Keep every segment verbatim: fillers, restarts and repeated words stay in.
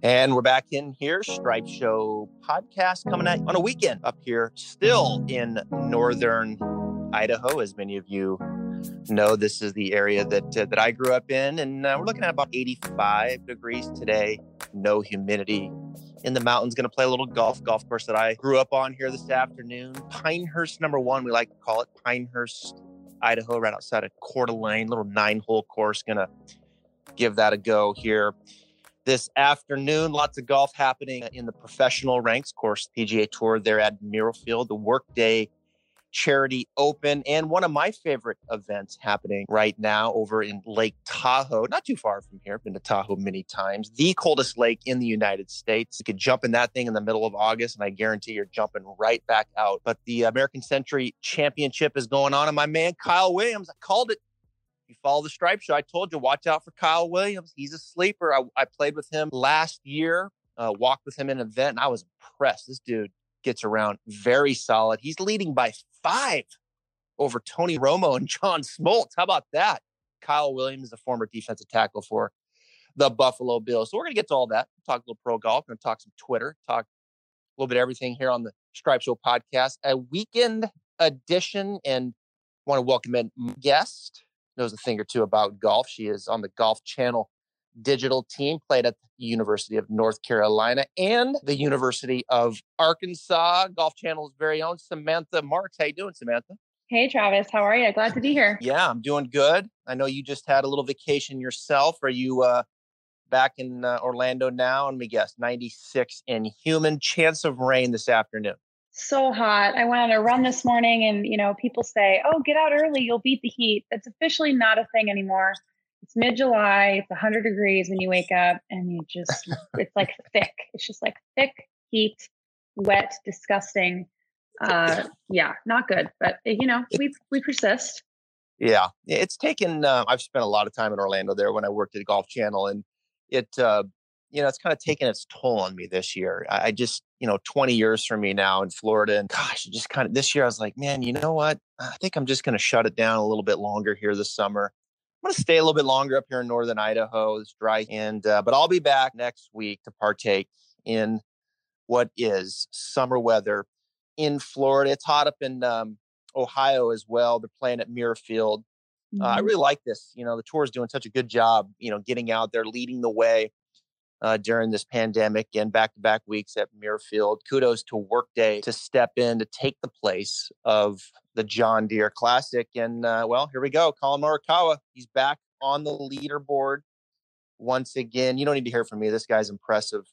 And we're back in here, Stripe Show podcast coming out on a weekend up here, still in northern Idaho. As many of you know, this is the area that uh, that I grew up in, and uh, we're looking at about eighty-five degrees today. No humidity in the mountains. Going to play a little golf, golf course that I grew up on here this afternoon. Pinehurst number one, we like to call it Pinehurst, Idaho, right outside of Coeur d'Alene. Little nine-hole course. Going to give that a go here this afternoon. Lots of golf happening in the professional ranks. Of course, P G A Tour there at Muirfield, the Workday Charity Open, and one of my favorite events happening right now over in Lake Tahoe, not too far from here. Been to Tahoe many times. The coldest lake in the United States. You could jump in that thing in the middle of August, and I guarantee you're jumping right back out. But the American Century Championship is going on, and my man Kyle Williams, I called it. You follow the Stripe Show, I told you, watch out for Kyle Williams. He's a sleeper. I, I played with him last year, uh, walked with him in an event, and I was impressed. This dude gets around very solid. He's leading by five over Tony Romo and John Smoltz. How about that? Kyle Williams is a former defensive tackle for the Buffalo Bills. So we're going to get to all that. Talk a little pro golf. We're going to talk some Twitter, talk a little bit of everything here on the Stripe Show podcast. A weekend edition, and I want to welcome in my guest. Knows a thing or two about golf. She is on the Golf Channel digital team, played at the University of North Carolina and the University of Arkansas. Golf Channel's very own Samantha Marks. How you doing, Samantha? Hey, Travis. How are you? Glad to be here. Yeah, I'm doing good. I know you just had a little vacation yourself. Are you uh, back in uh, Orlando now? Let me guess, ninety-six in human. Chance of rain this afternoon. So hot. I went on a run this morning, and, you know, people say, oh, get out early, you'll beat the heat. That's officially not a thing anymore. It's mid-July. It's one hundred degrees when you wake up, and you just, it's like thick. It's just like thick heat, wet, disgusting. Uh, yeah, not good. But, you know, we we persist. Yeah, it's taken, uh, I've spent a lot of time in Orlando there when I worked at the Golf Channel, and it, uh, you know, it's kind of taken its toll on me this year. I, I just, you know, twenty years for me now in Florida. And gosh, it just kind of, this year I was like, man, you know what? I think I'm just going to shut it down a little bit longer here this summer. I'm going to stay a little bit longer up here in northern Idaho. It's dry. And, uh, but I'll be back next week to partake in what is summer weather in Florida. It's hot up in um, Ohio as well. They're playing at Muirfield. Mm-hmm. Uh, I really like this. You know, the tour is doing such a good job, you know, getting out there, leading the way uh, during this pandemic and back-to-back weeks at Muirfield. Kudos to Workday to step in to take the place of the John Deere Classic. And, uh, well, here we go. Collin Morikawa, he's back on the leaderboard once again. You don't need to hear from me. This guy's impressive.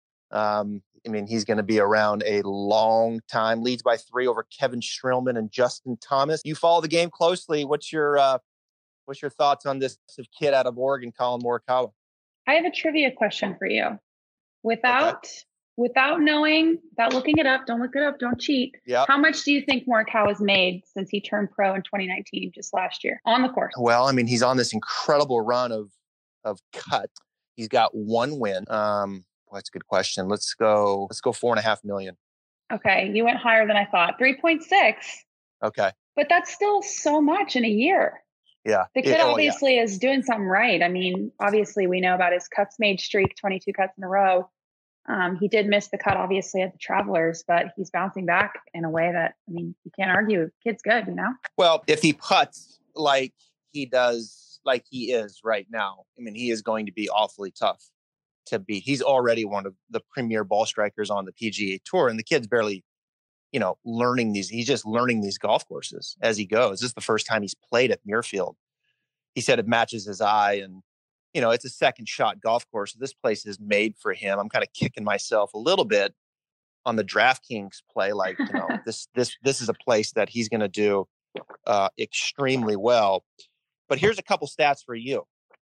Um, I mean, he's going to be around a long time. Leads by three over Kevin Streelman and Justin Thomas. You follow the game closely. What's your uh, what's your thoughts on this kid out of Oregon, Collin Morikawa? I have a trivia question for you. Without okay. without knowing, without looking it up, don't look it up, don't cheat. Yep. How much do you think Morikawa's made since he turned pro in twenty nineteen, just last year, on the course? Well, I mean, he's on this incredible run of of cut. He's got one win. Um, well, that's a good question. Let's go. Let's go four and a half million. Okay, you went higher than I thought. three point six. Okay, but that's still so much in a year. Yeah, the kid it, oh, obviously yeah. is doing something right. I mean, obviously we know about his cuts made streak, twenty-two cuts in a row. Um, he did miss the cut, obviously, at the Travelers, but he's bouncing back in a way that, I mean, you can't argue. Kid's good, you know? Well, if he putts like he does, like he is right now, I mean, he is going to be awfully tough to beat. He's already one of the premier ball strikers on the P G A Tour, and the kid's barely, you know, learning these. He's just learning these golf courses as he goes. This is the first time he's played at Muirfield. He said it matches his eye, and you know, it's a second shot golf course. This place is made for him. I'm kind of kicking myself a little bit on the DraftKings play. Like, you know, this, this, this is a place that he's going to do uh, extremely well. But here's a couple stats for you.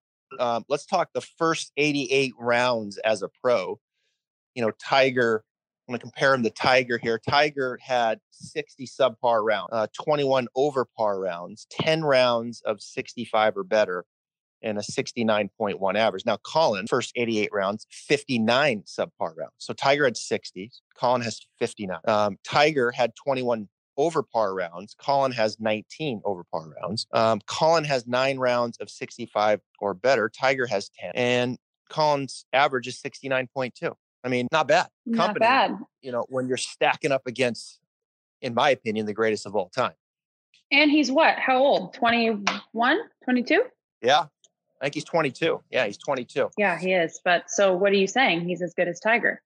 Um, let's talk the first eighty-eight rounds as a pro. You know, Tiger, I'm going to compare him to Tiger here. Tiger had sixty subpar rounds, uh, twenty-one over par rounds, ten rounds of sixty-five or better, and a sixty-nine point one average. Now, Collin, first eighty-eight rounds, fifty-nine subpar rounds. So Tiger had sixty. Collin has fifty-nine. Um, Tiger had twenty-one over par rounds. Collin has nineteen over par rounds. Um, Collin has nine rounds of sixty-five or better. Tiger has ten. And Collins' average is sixty-nine point two. I mean, not bad. Not Company, bad. you know, when you're stacking up against, in my opinion, the greatest of all time. And he's what? How old? twenty-one, twenty-two? Yeah. I think he's twenty-two. Yeah, he's twenty-two. Yeah, he is. But so what are you saying? He's as good as Tiger.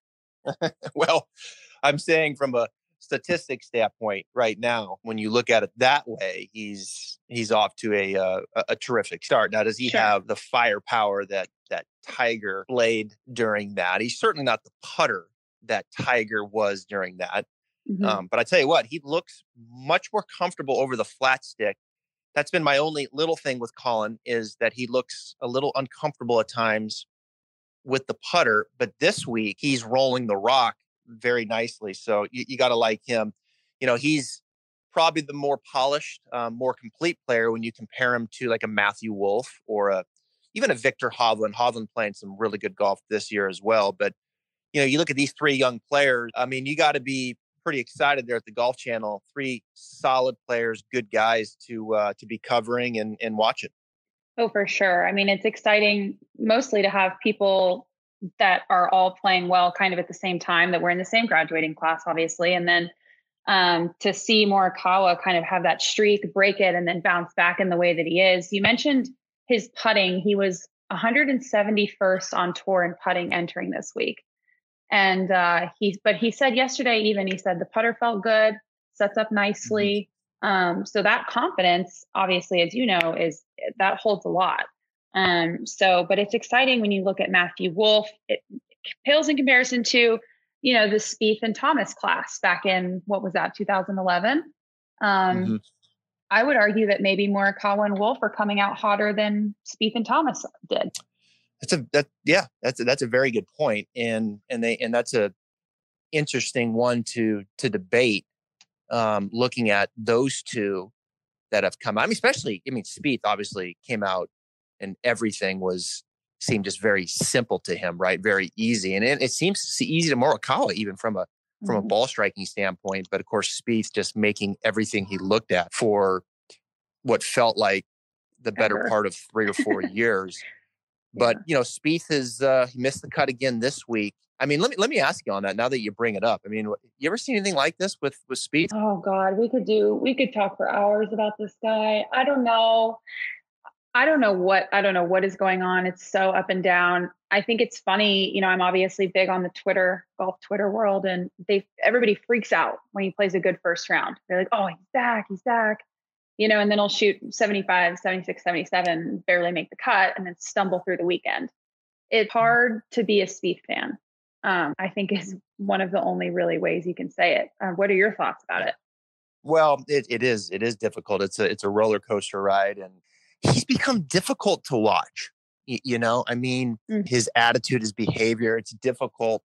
Well, I'm saying from a statistics standpoint right now, when you look at it that way, he's he's off to a uh, a terrific start. Now, does he Sure. have the firepower that that Tiger played during that? He's certainly not the putter that Tiger was during that. Mm-hmm. Um, but I tell you what, he looks much more comfortable over the flat stick. That's been my only little thing with Colin, is that he looks a little uncomfortable at times with the putter. But this week, he's rolling the rock very nicely. So you, you got to like him. You know, he's probably the more polished, um, more complete player when you compare him to like a Matthew Wolff or a even a Victor Hovland. Hovland playing some really good golf this year as well. But, you know, you look at these three young players. I mean, you got to be pretty excited there at the Golf Channel. Three solid players, good guys to uh, to be covering and, and watching. Oh, for sure. I mean, it's exciting mostly to have people that are all playing well kind of at the same time, that we're in the same graduating class, obviously. And then um, to see Morikawa kind of have that streak, break it, and then bounce back in the way that he is. You mentioned his putting. He was one hundred seventy-first on tour in putting entering this week. And uh, he, but he said yesterday, even he said the putter felt good, sets up nicely. Mm-hmm. Um, so that confidence, obviously, as you know, is that holds a lot. Um, so, but it's exciting when you look at Matthew Wolff. It pales in comparison to, you know, the Spieth and Thomas class back in, what was that, two thousand eleven? Um, mm-hmm. I would argue that maybe Morikawa and Wolff are coming out hotter than Spieth and Thomas did. That's a that yeah that's a, that's a very good point, and and they and that's a interesting one to to debate. Um, looking at those two that have come out, I mean, especially I mean, Spieth obviously came out and everything was seemed just very simple to him, right? Very easy, and it, it seems easy to Morikawa even from a from mm-hmm. a ball striking standpoint. But of course, Spieth just making everything he looked at for what felt like the better Ever. part of three or four years. But, yeah. you know, Spieth has uh, he missed the cut again this week. I mean, let me let me ask you on that now that you bring it up. I mean, you ever seen anything like this with, with Spieth? Oh, God, we could do we could talk for hours about this guy. I don't know. I don't know what I don't know what is going on. It's so up and down. I think it's funny. You know, I'm obviously big on the Twitter, golf Twitter world, and they everybody freaks out when he plays a good first round. They're like, oh, he's back, he's back. You know, and then he'll shoot seventy-five, seventy-six, seventy-seven, barely make the cut, and then stumble through the weekend. It's hard to be a Spieth fan, um, I think is one of the only really ways you can say it. Uh, what are your thoughts about it? Well, it, it is. It is difficult. It's a, it's a roller coaster ride, and he's become difficult to watch. You, you know, I mean, mm-hmm. his attitude, his behavior, it's difficult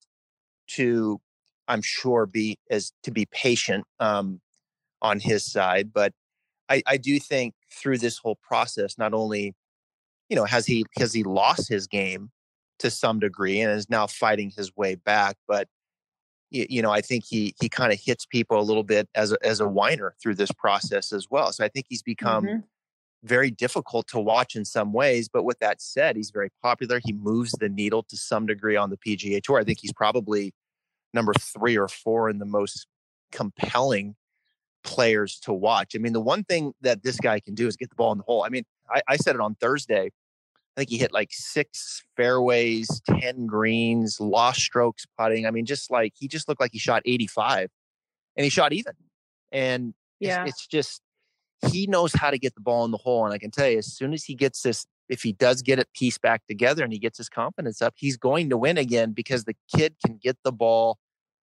to, I'm sure, be as to be patient um, on his side, but I, I do think through this whole process, not only, you know, has he has he lost his game to some degree and is now fighting his way back, but you, you know, I think he he kind of hits people a little bit as a, as a whiner through this process as well. So I think he's become mm-hmm. very difficult to watch in some ways. But with that said, he's very popular. He moves the needle to some degree on the P G A Tour. I think he's probably number three or four in the most compelling players to watch. I mean, the one thing that this guy can do is get the ball in the hole. I mean, I, I said it on Thursday. I think he hit like six fairways, ten greens, lost strokes putting. I mean, just like he just looked like he shot eighty-five and he shot even. And yeah. it's, it's just, he knows how to get the ball in the hole. And I can tell you, as soon as he gets this, if he does get it pieced back together and he gets his confidence up, he's going to win again because the kid can get the ball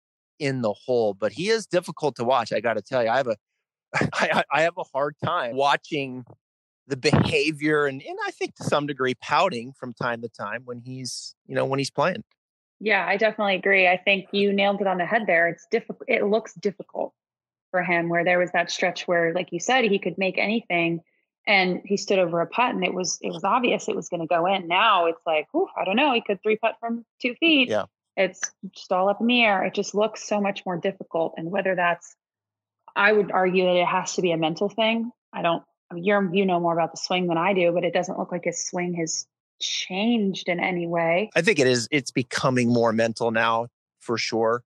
in the hole. But he is difficult to watch. I got to tell you, I have a, I, I have a hard time watching the behavior and, and I think to some degree pouting from time to time when he's, you know, when he's playing. Yeah, I definitely agree. I think you nailed it on the head there. It's difficult. It looks difficult for him where there was that stretch where, like you said, he could make anything and he stood over a putt and it was, it was obvious it was going to go in. Now it's like, whew, I don't know. He could three putt from two feet. Yeah. It's just all up in the air. It just looks so much more difficult. And whether that's, I would argue that it has to be a mental thing. I don't, I mean, you're, you know more about the swing than I do, but it doesn't look like his swing has changed in any way. I think it is. It's becoming more mental now, for sure.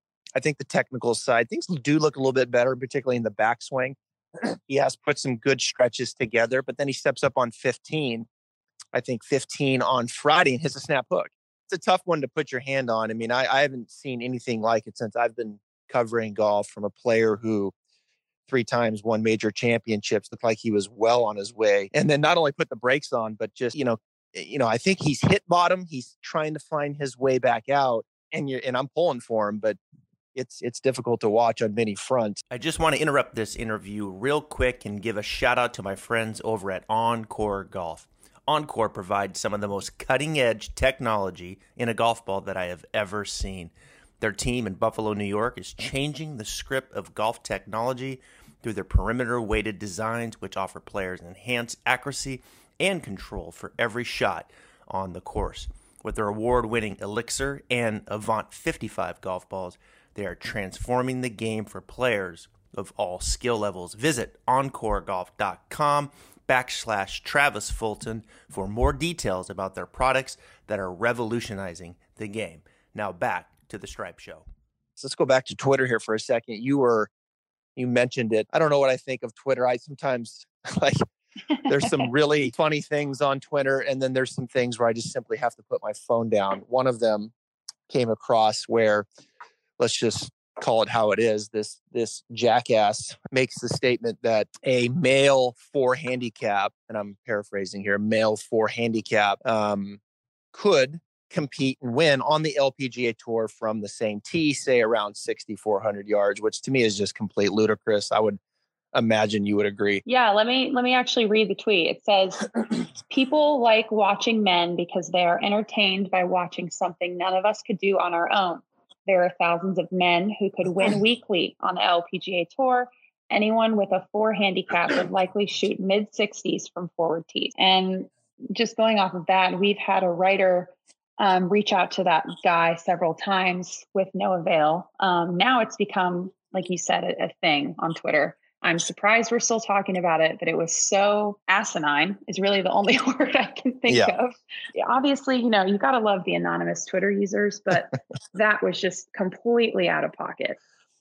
I think the technical side, things do look a little bit better, particularly in the backswing. He has put some good stretches together, but then he steps up on fifteen. I think fifteen on Friday and hits a snap hook. It's a tough one to put your hand on. I mean, I, I haven't seen anything like it since I've been covering golf, from a player who three times won major championships, looked like he was well on his way. And then not only put the brakes on, but just, you know, you know, I think he's hit bottom. He's trying to find his way back out, and you're, and I'm pulling for him, but it's it's difficult to watch on many fronts. I just want to interrupt this interview real quick and give a shout out to my friends over at Encore Golf. Encore provides some of the most cutting-edge technology in a golf ball that I have ever seen. Their team in Buffalo, New York is changing the script of golf technology through their perimeter-weighted designs, which offer players enhanced accuracy and control for every shot on the course. With their award-winning Elixir and Avant fifty-five golf balls, they are transforming the game for players of all skill levels. Visit encoregolf.com backslash Travis Fulton for more details about their products that are revolutionizing the game. Now back to the Stripe Show. So let's go back to Twitter here for a second. You were, you mentioned it. I don't know what I think of Twitter. I sometimes like, there's some really funny things on Twitter, and then there's some things where I just simply have to put my phone down. One of them came across where, let's just call it how it is. This this jackass makes the statement that a male four handicap, and I'm paraphrasing here, male four handicap um, could compete and win on the L P G A Tour from the same tee, say around sixty-four hundred yards, which to me is just complete ludicrous. I would imagine you would agree. Yeah, let me let me actually read the tweet. It says, people like watching men because they are entertained by watching something none of us could do on our own. There are thousands of men who could win weekly on the L P G A Tour. Anyone with a four handicap would likely shoot mid sixties from forward tees. And just going off of that, we've had a writer um, reach out to that guy several times with no avail. Um, now it's become, like you said, a, a thing on Twitter. I'm surprised we're still talking about it, but it was so asinine is really the only word I can think yeah. of. Obviously, you know, you got to love the anonymous Twitter users, but that was just completely out of pocket.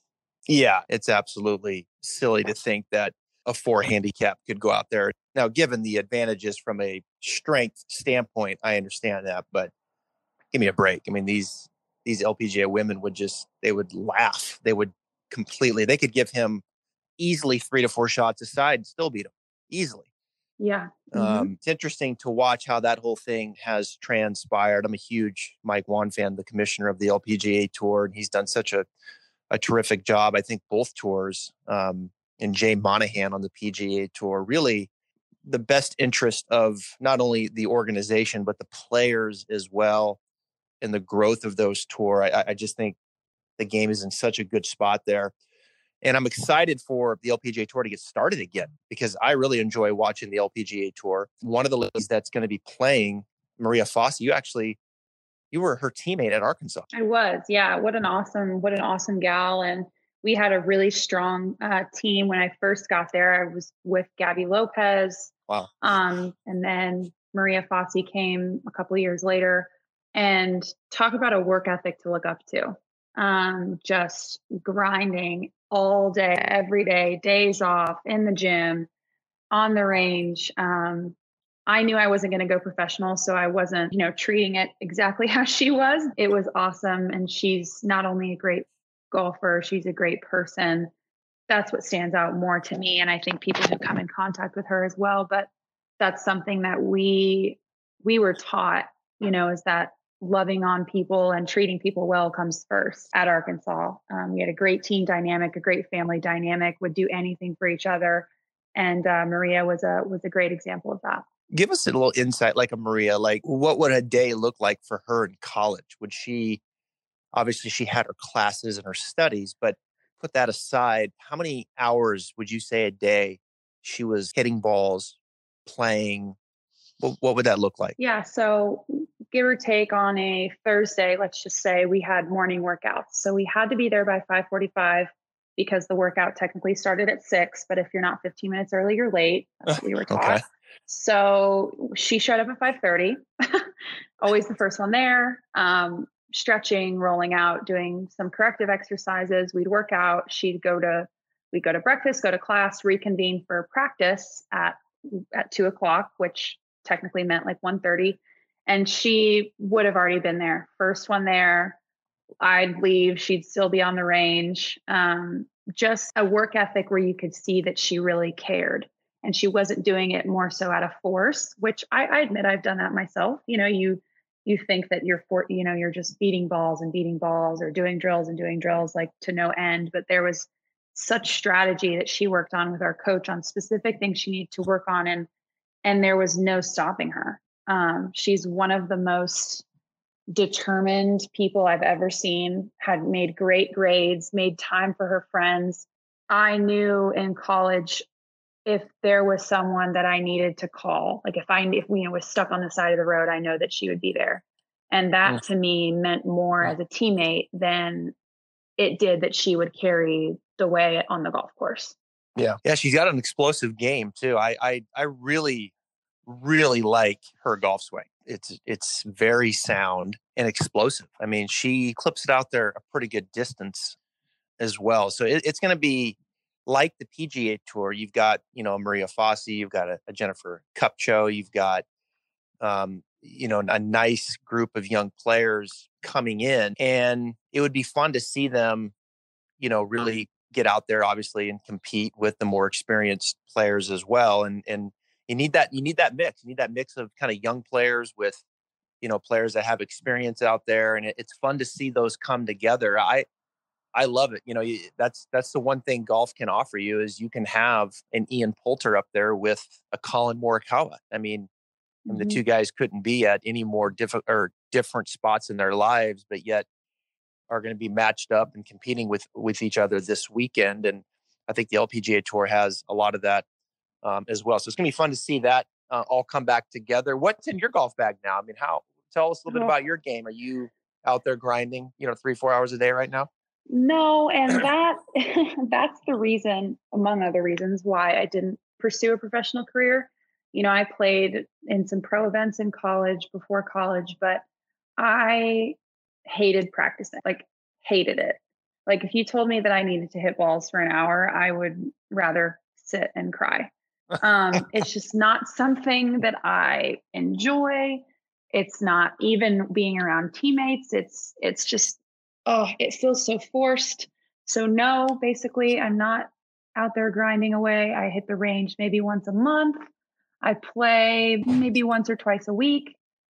Yeah, it's absolutely silly to think that a four handicap could go out there. Now, given the advantages from a strength standpoint, I understand that, but give me a break. I mean, these these L P G A women would just, they would laugh. They would completely, they could give him easily three to four shots aside and still beat him easily. Yeah. Mm-hmm. Um, it's interesting to watch how that whole thing has transpired. I'm a huge Mike Whan fan, the commissioner of the L P G A Tour, and he's done such a, a terrific job. I think both tours, um, and Jay Monahan on the P G A Tour, really the best interest of not only the organization, but the players as well, and the growth of those tour. I, I just think the game is in such a good spot there. And I'm excited for the L P G A Tour to get started again, because I really enjoy watching the L P G A Tour. One of the ladies that's going to be playing, Maria Fassi, you actually, you were her teammate at Arkansas. I was, yeah. What an awesome, what an awesome gal. And we had a really strong uh, team when I first got there. I was with Gabby Lopez. Wow. Um, and then Maria Fassi came a couple of years later, and talk about a work ethic to look up to. Um, just grinding all day, every day, days off, in the gym, on the range. Um, I knew I wasn't going to go professional, so I wasn't, you know, treating it exactly how she was. It was awesome. And she's not only a great golfer, she's a great person. That's what stands out more to me. And I think people who come in contact with her as well. But that's something that we, we were taught, you know, is that loving on people and treating people well comes first at Arkansas. Um, we had a great team dynamic, a great family dynamic, would do anything for each other. And uh, Maria was a was a great example of that. Give us a little insight, like a Maria, like what would a day look like for her in college? Would she, obviously she had her classes and her studies, but put that aside, how many hours would you say a day she was hitting balls, playing? What, what would that look like? Yeah. So give or take on a Thursday, let's just say we had morning workouts. So we had to be there by five forty-five because the workout technically started at six. But if you're not fifteen minutes early, you're late. That's what we were taught. Okay. So she showed up at five thirty, always the first one there, um, stretching, rolling out, doing some corrective exercises. We'd work out. She'd go to, we'd go to breakfast, go to class, reconvene for practice at, at two o'clock, which technically meant like one thirty. And she would have already been there. First one there. I'd leave. She'd still be on the range. Um, just a work ethic where you could see that she really cared. And she wasn't doing it more so out of force, which I, I admit I've done that myself. You know, you you think that you're for, you know, you're just beating balls and beating balls or doing drills and doing drills like to no end. But there was such strategy that she worked on with our coach on specific things she needed to work on, and and there was no stopping her. Um, she's one of the most determined people I've ever seen. Had made great grades, made time for her friends. I knew in college, if there was someone that I needed to call, like if I, if we you know, was stuck on the side of the road, I know that she would be there. And that mm. to me meant more as a teammate than it did that she would carry the way on the golf course. Yeah. Yeah. She's got an explosive game too. I, I, I really, really like her golf swing. It's, it's very sound and explosive. I mean, she clips it out there a pretty good distance as well. So it, it's going to be, like the P G A Tour, you've got, you know, Maria Fossey, you've got a, a Jennifer Kupcho, you've got, um, you know, a nice group of young players coming in. And it would be fun to see them, you know, really get out there, obviously, and compete with the more experienced players as well. And and you need that, you need that mix. You need that mix of kind of young players with, you know, players that have experience out there. And it, it's fun to see those come together. I, I love it. You know, that's that's the one thing golf can offer you is you can have an Ian Poulter up there with a Colin Morikawa. I mean, mm-hmm. the two guys couldn't be at any more different or different spots in their lives, but yet are going to be matched up and competing with with each other this weekend. And I think the L P G A Tour has a lot of that um, as well. So it's going to be fun to see that uh, all come back together. What's in your golf bag now? I mean, how? Tell us a little bit about your game. Are you out there grinding, you know, three, four hours a day right now? No, and that that's the reason, among other reasons, why I didn't pursue a professional career. You know, I played in some pro events in college, before college, but I hated practicing, like hated it. Like if you told me that I needed to hit balls for an hour, I would rather sit and cry. Um, it's just not something that I enjoy. It's not even being around teammates. It's it's just oh, it feels so forced. So no, basically, I'm not out there grinding away. I hit the range maybe once a month. I play maybe once or twice a week.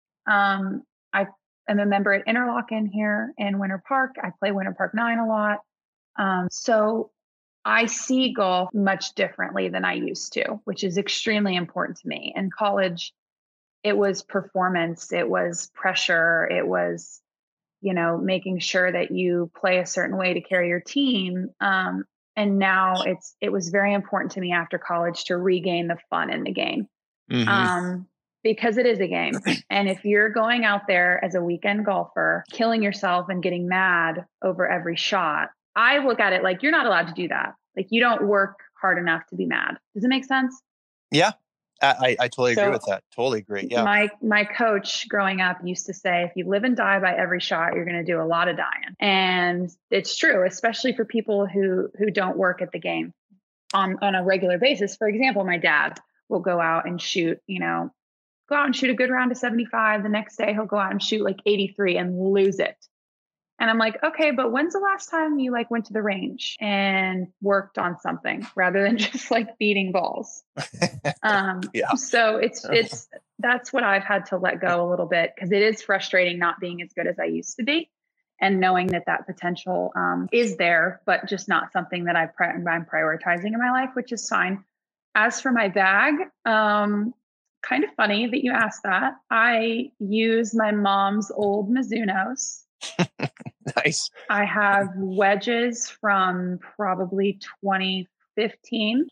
Um, I am a member at Interlochen here in Winter Park. I play Winter Park nine a lot. Um, so I see golf much differently than I used to, which is extremely important to me. In college, it was performance, it was pressure, it was you know, making sure that you play a certain way to carry your team. Um, and now it's, it was very important to me after college to regain the fun in the game. Mm-hmm. Um, because it is a game. And if you're going out there as a weekend golfer, killing yourself and getting mad over every shot, I look at it like you're not allowed to do that. Like you don't work hard enough to be mad. Does it make sense? Yeah. I, I totally so agree with that. Totally agree. Yeah. My my coach growing up used to say, if you live and die by every shot, you're going to do a lot of dying. And it's true, especially for people who who don't work at the game on, on a regular basis. For example, my dad will go out and shoot, you know, go out and shoot a good round of seventy-five. The next day he'll go out and shoot like eighty-three and lose it. And I'm like, okay, but when's the last time you like went to the range and worked on something rather than just like beating balls? Um, yeah. So it's, it's, that's what I've had to let go a little bit because it is frustrating not being as good as I used to be and knowing that that potential um, is there, but just not something that I've pri- I'm prioritizing in my life, which is fine. As for my bag, um, kind of funny that you asked that. I use my mom's old Mizunos. Nice. I have wedges from probably twenty fifteen.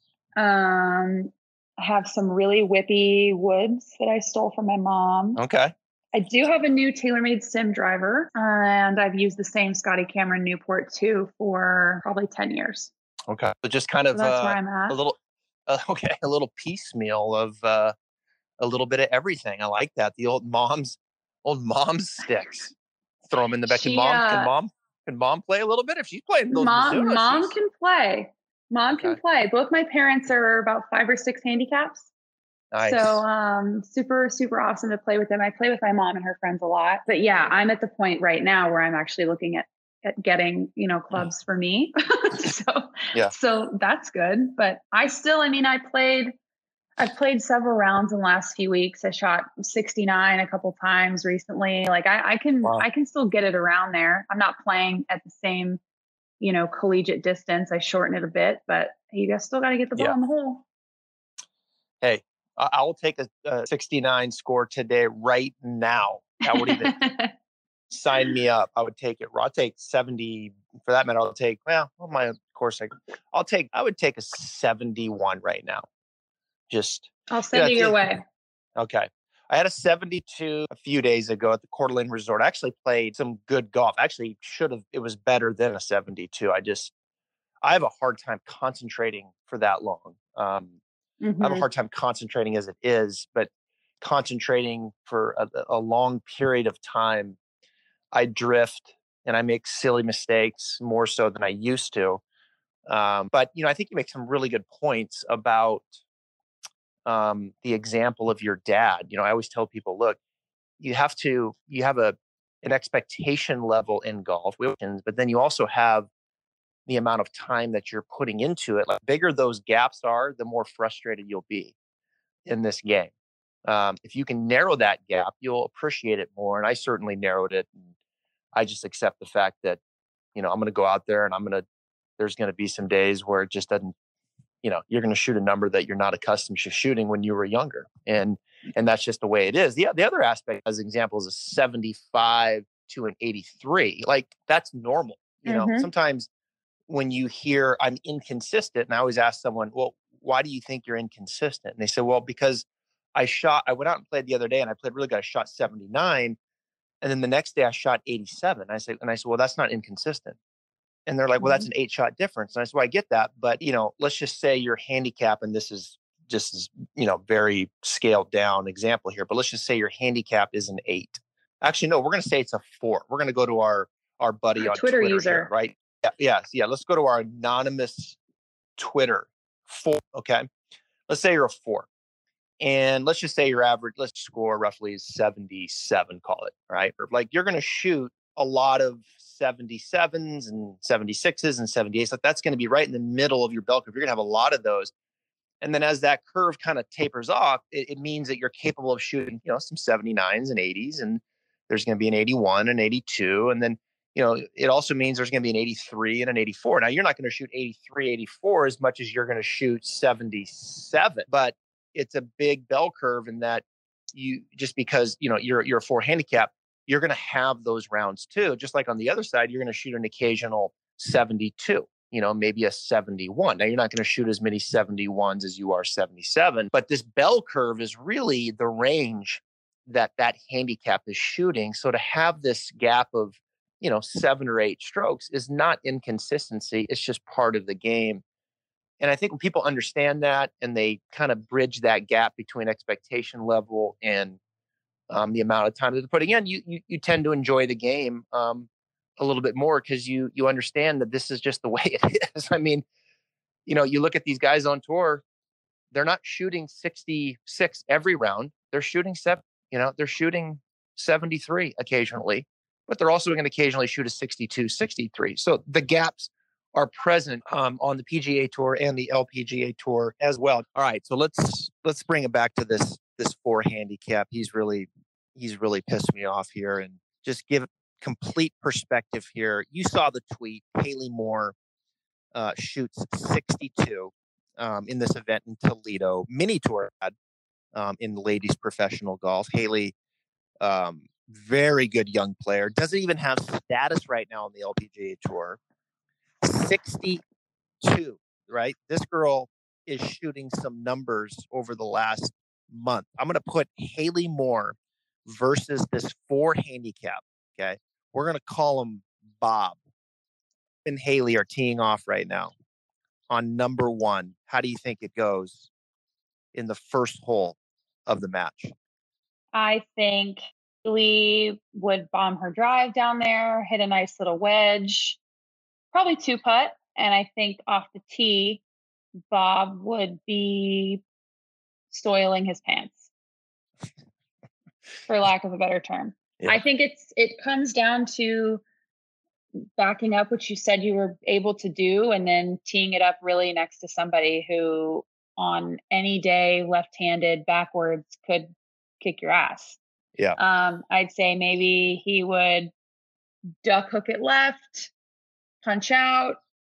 Um, I have some really whippy woods that I stole from my mom. Okay. I do have a new TaylorMade sim driver, and I've used the same Scotty Cameron Newport two for probably ten years. Okay. So just kind of so that's uh, where I'm at. a little uh, okay, a little piecemeal of uh, a little bit of everything. I like that. The old mom's old mom's sticks. Throw them in the back. Can She, mom? Can uh, mom? Can mom play a little bit? If she's playing those mom, Mizuno, mom she's can play. Mom okay. can play. Both my parents are about five or six handicaps. Nice. So um, super, super awesome to play with them. I play with my mom and her friends a lot. But yeah, I'm at the point right now where I'm actually looking at, at getting, you know, clubs for me. so, yeah. so that's good. But I still, I mean, I played, I've played several rounds in the last few weeks. I shot sixty-nine a couple times recently. Like I, I can, Wow. I can still get it around there. I'm not playing at the same, you know, collegiate distance. I shorten it a bit, but you guys still got to get the ball Yeah. in the hole. Hey, I will take a, a sixty-nine score today, right now. I would even sign me up. I would take it. I'll take seventy for that matter. I'll take, well, well my course, I, I'll take, I would take a seventy-one right now. Just, I'll send you you know, your way. Okay. I had a seventy-two a few days ago at the Coeur d'Alene Resort. I actually played some good golf. Actually, should have, it was better than a seventy-two. I just, I have a hard time concentrating for that long. Um, Mm-hmm. I have a hard time concentrating as it is, but concentrating for a, a long period of time, I drift and I make silly mistakes more so than I used to. Um, but, you know, I think you make some really good points about um, the example of your dad. You know, I always tell people, look, you have to, you have a, an expectation level in golf, but then you also have the amount of time that you're putting into it. Like, bigger those gaps are, the more frustrated you'll be in this game. Um, if you can narrow that gap, you'll appreciate it more. And I certainly narrowed it. And I just accept the fact that, you know, I'm going to go out there and I'm going to, there's going to be some days where it just doesn't, you know, you're going to shoot a number that you're not accustomed to shooting when you were younger. And, and that's just the way it is. The, the other aspect, as an example, is a seventy-five to an eighty-three. Like, that's normal. You know, Mm-hmm. sometimes when you hear I'm inconsistent, and I always ask someone, well, why do you think you're inconsistent? And they say, well, because I shot, I went out and played the other day and I played really good. I shot seventy-nine. And then the next day I shot eighty-seven. I say, and I said, well, that's not inconsistent. And they're like, well, that's an eight shot difference. And I said, well, I get that. But, you know, let's just say your handicap, and this is just, as, you know, very scaled down example here, but let's just say your handicap is an eight. Actually, no, we're going to say it's a four. We're going to go to our, our buddy Our on Twitter, Twitter user. here, right? Yeah, yeah. Yeah. Let's go to our anonymous Twitter. Four. Okay. Let's say you're a four. And let's just say your average, let's score roughly seventy-seven, call it, right? Or like, you're going to shoot a lot of seventy-sevens and seventy-sixes and seventy-eights. Like, that's going to be right in the middle of your bell curve. You're going to have a lot of those. And then as that curve kind of tapers off, it, it means that you're capable of shooting, you know, some seventy-nines and eighties. And there's going to be an eighty-one and eighty-two. And then, you know, it also means there's going to be an eighty-three and an eighty-four. Now, you're not going to shoot eighty-three, eighty-four as much as you're going to shoot seventy-seven. But it's a big bell curve in that you, just because, you know, you're, you're a four handicap, you're going to have those rounds too. Just like on the other side, you're going to shoot an occasional seventy-two, you know, maybe a seventy-one. Now, you're not going to shoot as many seventy-ones as you are seventy-seven, but this bell curve is really the range that that handicap is shooting. So to have this gap of, you know, seven or eight strokes is not inconsistency. It's just part of the game. And I think when people understand that and they kind of bridge that gap between expectation level and um, the amount of time that they're putting in, you you, you tend to enjoy the game um, a little bit more because you you understand that this is just the way it is. I mean, you know, you look at these guys on tour, they're not shooting sixty-six every round. They're shooting seven, you know, they're shooting seventy-three occasionally, but they're also going to occasionally shoot a sixty-two, sixty-three. So the gaps are present um, on the P G A Tour and the L P G A Tour as well. All right, so let's let's bring it back to this this four handicap. He's really he's really pissed me off here, and just give complete perspective here. You saw the tweet. Haley Moore uh, shoots sixty-two um, in this event in Toledo. Mini Tour had um, in ladies professional golf. Haley, um, very good young player. Doesn't even have status right now on the L P G A Tour. sixty-two, right? This girl is shooting some numbers over the last month. I'm going to put Haley Moore versus this four handicap, okay? We're going to call him Bob. And Haley are teeing off right now. on number one, how do you think it goes in the first hole of the match? I think Lee would bomb her drive down there, hit a nice little wedge, probably two putt. And I think off the tee, Bob would be soiling his pants, for lack of a better term. Yeah. I think it's it comes down to backing up what you said you were able to do and then teeing it up really next to somebody who on any day left-handed backwards could kick your ass. Yeah. Um, I'd say maybe he would duck hook it left, punch out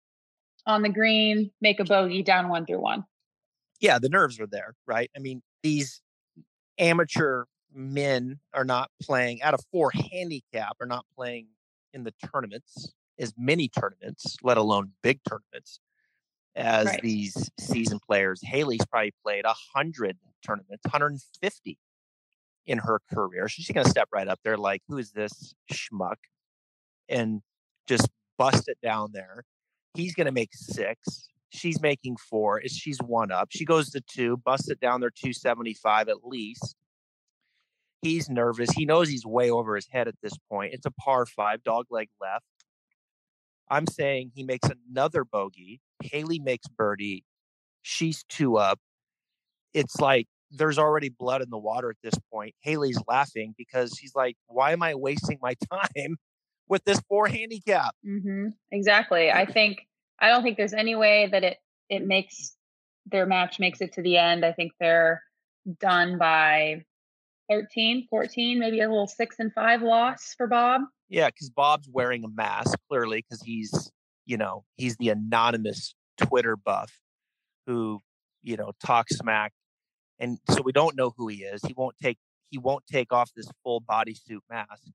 on the green, make a bogey down one through one. Yeah, the nerves are there, right? I mean, these amateur men are not playing at a four handicap, are not playing in the tournaments, as many tournaments, let alone big tournaments, as right. these seasoned players. Haley's probably played a hundred tournaments, one hundred fifty in her career. She's going to step right up there like, who is this schmuck? And just bust it down there. He's going to make six. She's making four. She's one up. She goes to two, busts it down there two seventy-five at least. He's nervous. He knows he's way over his head at this point. It's a par five, dog leg left. I'm saying he makes another bogey. Haley makes birdie. She's two up. It's like there's already blood in the water at this point. Haley's laughing because she's like, why am I wasting my time with this four handicap? Mm-hmm. Exactly. I think, I don't think there's any way that it, it makes their match makes it to the end. I think they're done by thirteen, fourteen, maybe a little six and five loss for Bob. Yeah, because Bob's wearing a mask, clearly, because he's, you know, he's the anonymous Twitter buff who, you know, talks smack. And so we don't know who he is. He won't take he won't take off this full bodysuit mask.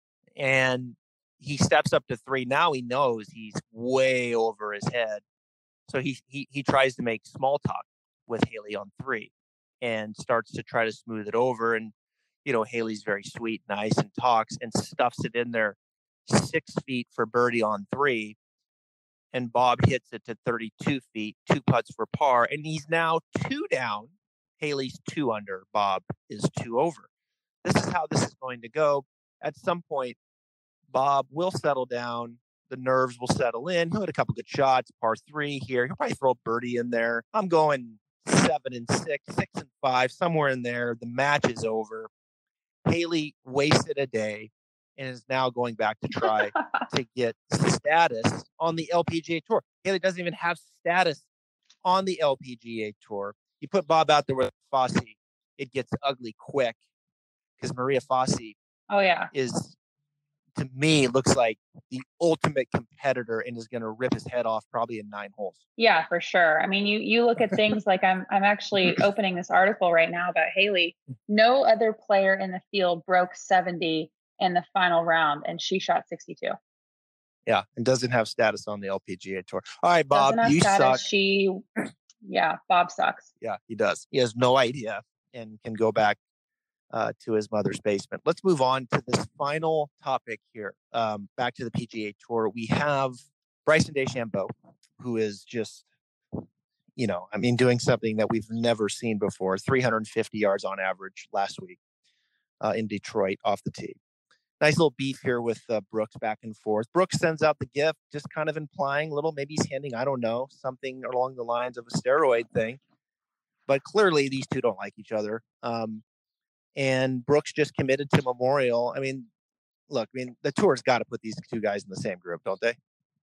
And he steps up to three. Now he knows he's way over his head. So he he he tries to make small talk with Haley on three and starts to try to smooth it over. And you know, Haley's very sweet, nice, and talks and stuffs it in there six feet for birdie on three. And Bob hits it to thirty-two feet, two putts for par. And he's now two down. Haley's two under. Bob is two over. This is how this is going to go. At some point, Bob will settle down. The nerves will settle in. He'll hit a couple good shots, par three here. He'll probably throw a birdie in there. I'm going seven and six, six and five, somewhere in there. The match is over. Haley wasted a day and is now going back to try to get status on the L P G A Tour. Haley doesn't even have status on the L P G A Tour. You put Bob out there with Fossey, it gets ugly quick because Maria Fossey oh, yeah. is, to me, looks like the ultimate competitor and is going to rip his head off probably in nine holes. Yeah, for sure. I mean, you you look at things like I'm I'm actually opening this article right now about Haley. No other player in the field broke seventy in the final round, and she shot sixty-two. Yeah, and doesn't have status on the L P G A Tour. All right, Bob, you status, suck. She, yeah, Bob sucks. Yeah, he does. He has no idea and can go back Uh, to his mother's basement. Let's move on to this final topic here. Um, back to the P G A Tour. We have Bryson DeChambeau, who is just, you know, I mean, doing something that we've never seen before. three hundred fifty yards on average last week uh, in Detroit off the tee. Nice little beef here with uh, Brooks back and forth. Brooks sends out the gift, just kind of implying a little, maybe he's hinting, I don't know, something along the lines of a steroid thing. But clearly these two don't like each other. Um, And Brooks just committed to Memorial. I mean, look, I mean, the tour's got to put these two guys in the same group, don't they?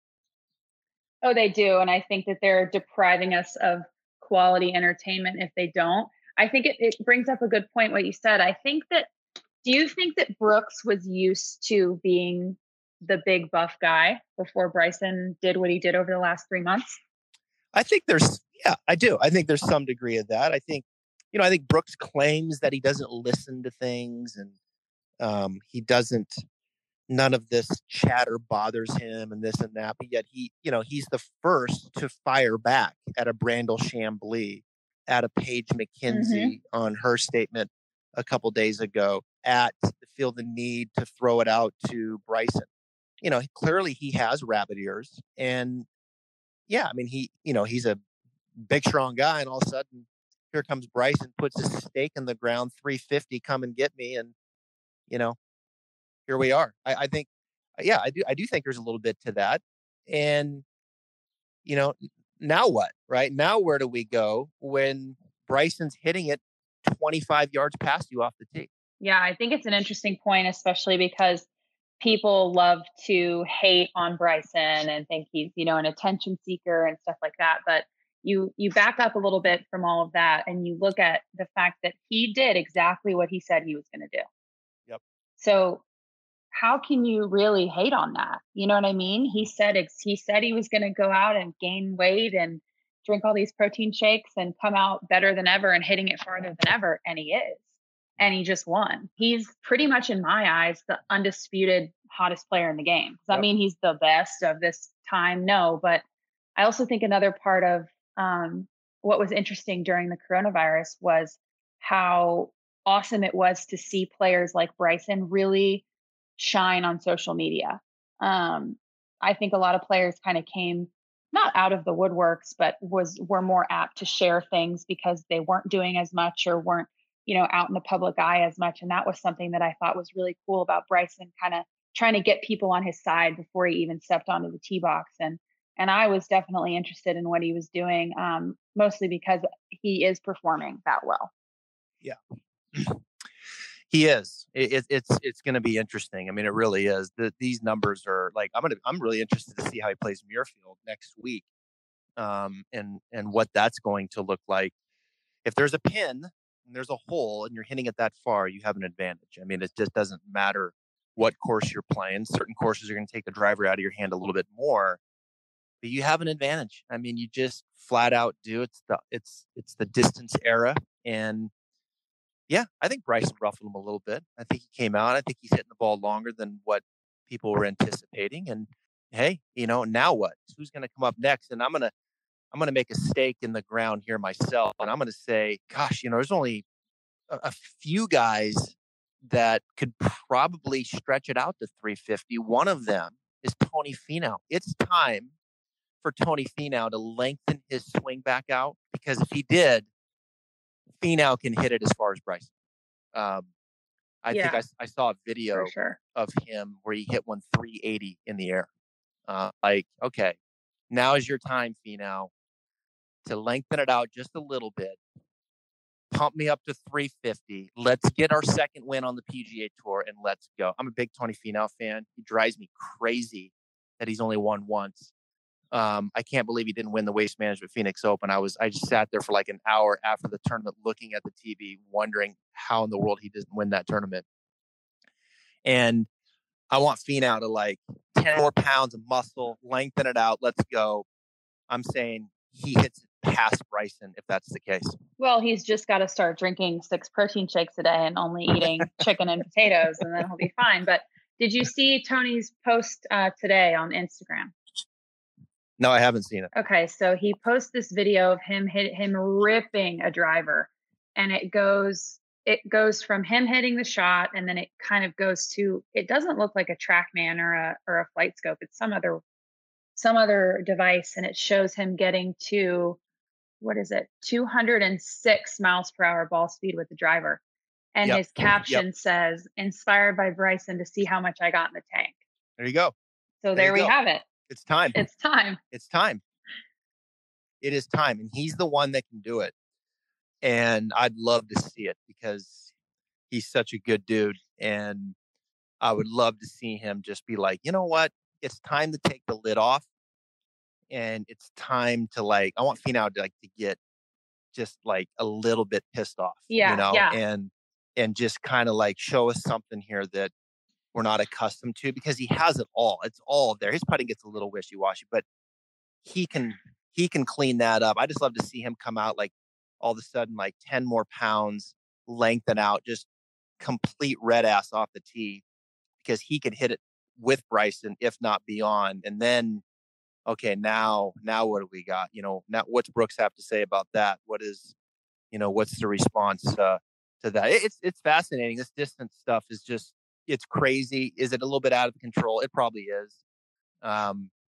Oh, they do. And I think that they're depriving us of quality entertainment if they don't. I think it, it brings up a good point, what you said. I think that, do you think that Brooks was used to being the big buff guy before Bryson did what he did over the last three months? I think there's, yeah, I do. I think there's some degree of that. I think, you know, I think Brooks claims that he doesn't listen to things and um, he doesn't, none of this chatter bothers him and this and that. But yet he, you know, he's the first to fire back at a Brandel Chambly, at a Paige McKenzie mm-hmm. on her statement a couple days ago, at feel the need to throw it out to Bryson. You know, clearly he has rabbit ears and, yeah, I mean, he, you know, he's a big, strong guy, and all of a sudden, here comes Bryson, puts his stake in the ground, three fifty, come and get me, and you know, here we are. I, I think, yeah, I do, I do think there's a little bit to that, and you know, now what, right? Now where do we go when Bryson's hitting it twenty-five yards past you off the tee? Yeah, I think it's an interesting point, especially because people love to hate on Bryson and think he's, you know, an attention seeker and stuff like that. But you you back up a little bit from all of that and you look at the fact that he did exactly what he said he was going to do. Yep. So how can you really hate on that? You know what I mean? He said ex- he said he was going to go out and gain weight and drink all these protein shakes and come out better than ever and hitting it farther than ever, and he is. And he just won. He's pretty much, in my eyes, the undisputed hottest player in the game. Does that Yep. mean he's the best of this time? No, but I also think another part of um, what was interesting during the coronavirus was how awesome it was to see players like Bryson really shine on social media. Um, I think a lot of players kind of came not out of the woodworks, but was were more apt to share things because they weren't doing as much or weren't, you know, out in the public eye as much. And that was something that I thought was really cool about Bryson, kind of trying to get people on his side before he even stepped onto the tee box. And and I was definitely interested in what he was doing, um, mostly because he is performing that well. Yeah. He is. It, it, it's it's going to be interesting. I mean, it really is. The, these numbers are like I'm gonna. I'm really interested to see how he plays Muirfield next week, um, and and what that's going to look like. If there's a pin and there's a hole and you're hitting it that far, you have an advantage. I mean, it just doesn't matter what course you're playing. Certain courses are going to take the driver out of your hand a little bit more, but you have an advantage. I mean, you just flat out do. It's the it's it's the distance era, and yeah, I think Bryson ruffled him a little bit. I think he came out. I think he's hitting the ball longer than what people were anticipating. And hey, you know, now what? Who's going to come up next? And I'm gonna I'm gonna make a stake in the ground here myself, and I'm gonna say, gosh, you know, there's only a, a few guys that could probably stretch it out to three fifty. One of them is Tony Finau. It's time for Tony Finau to lengthen his swing back out, because if he did, Finau can hit it as far as Bryson. Um, I Yeah, think I, I saw a video for sure. of him where he hit one three eighty in the air. Uh, like, okay, now is your time, Finau, to lengthen it out just a little bit. Pump me up to three fifty. Let's get our second win on the P G A Tour and let's go. I'm a big Tony Finau fan. He drives me crazy that he's only won once. Um, I can't believe he didn't win the Waste Management Phoenix Open. I was, I just sat there for like an hour after the tournament, looking at the T V, wondering how in the world he didn't win that tournament. And I want Finau to like ten more pounds of muscle, lengthen it out. Let's go. I'm saying he hits it past Bryson if that's the case. Well, he's just got to start drinking six protein shakes a day and only eating chicken and potatoes, and then he'll be fine. But did you see Tony's post uh, today on Instagram? No, I haven't seen it. Okay, so he posts this video of him hit him ripping a driver, and it goes it goes from him hitting the shot, and then it kind of goes to, it doesn't look like a TrackMan or a or a Flight Scope. It's some other some other device, and it shows him getting to, what is it, two hundred six miles per hour ball speed with the driver. And Yep. his caption Yep. says, "Inspired by Bryson to see how much I got in the tank." There you go. So There there, you we go. have it. It's time. It's time. It's time. It is time. And he's the one that can do it. And I'd love to see it because he's such a good dude. And I would love to see him just be like, you know what? It's time to take the lid off. And it's time to like, I want Finau to like to get just like a little bit pissed off. Yeah, You know, yeah. and and just kind of like show us something here that we're not accustomed to, because he has it all. It's all there. His putting gets a little wishy-washy, but he can he can clean that up. I just love to see him come out like all of a sudden like ten more pounds, lengthen out, just complete red ass off the tee, because he could hit it with Bryson, if not beyond. And then, okay, now now what do we got? You know, now what's Brooks have to say about that? What is, you know, what's the response uh, to that? It, it's it's fascinating. This distance stuff is just, it's crazy. Is it a little bit out of control? It probably is. Um,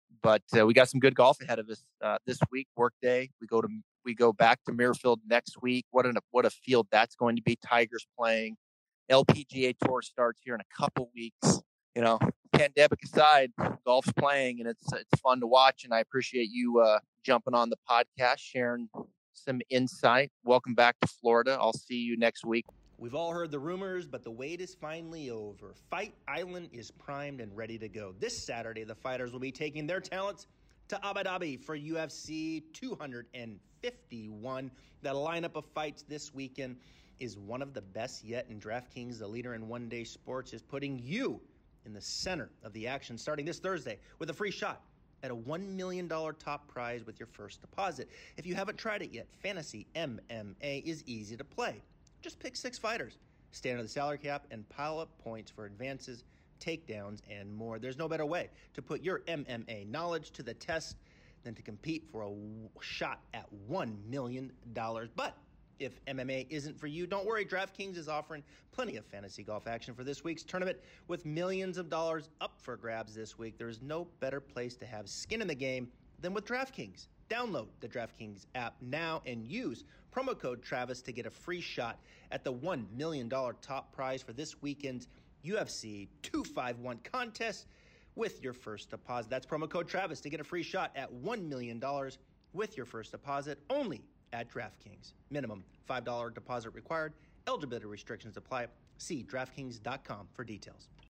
but uh, we got some good golf ahead of us uh, this week. Work day. We go to we go back to Muirfield next week. What an what a field that's going to be. Tigers playing. L P G A Tour starts here in a couple weeks. You know, pandemic aside, golf's playing, and it's it's fun to watch. And I appreciate you uh, jumping on the podcast, sharing some insight. Welcome back to Florida. I'll see you next week. We've all heard the rumors, but the wait is finally over. Fight Island is primed and ready to go. This Saturday, the fighters will be taking their talents to Abu Dhabi for U F C two fifty-one. The lineup of fights this weekend is one of the best yet, and DraftKings, the leader in one-day sports, is putting you in the center of the action starting this Thursday with a free shot at a one million dollars top prize with your first deposit. If you haven't tried it yet, Fantasy M M A is easy to play. Just pick six fighters, stand under the salary cap, and pile up points for advances, takedowns, and more. There's no better way to put your M M A knowledge to the test than to compete for a shot at one million dollars. But if M M A isn't for you, don't worry. DraftKings is offering plenty of fantasy golf action for this week's tournament with millions of dollars up for grabs this week. There's no better place to have skin in the game than with DraftKings. Download the DraftKings app now and use promo code Travis to get a free shot at the one million dollars top prize for this weekend's U F C two fifty-one contest with your first deposit. That's promo code Travis to get a free shot at one million dollars with your first deposit only at DraftKings. Minimum five dollars deposit required. Eligibility restrictions apply. See DraftKings dot com for details.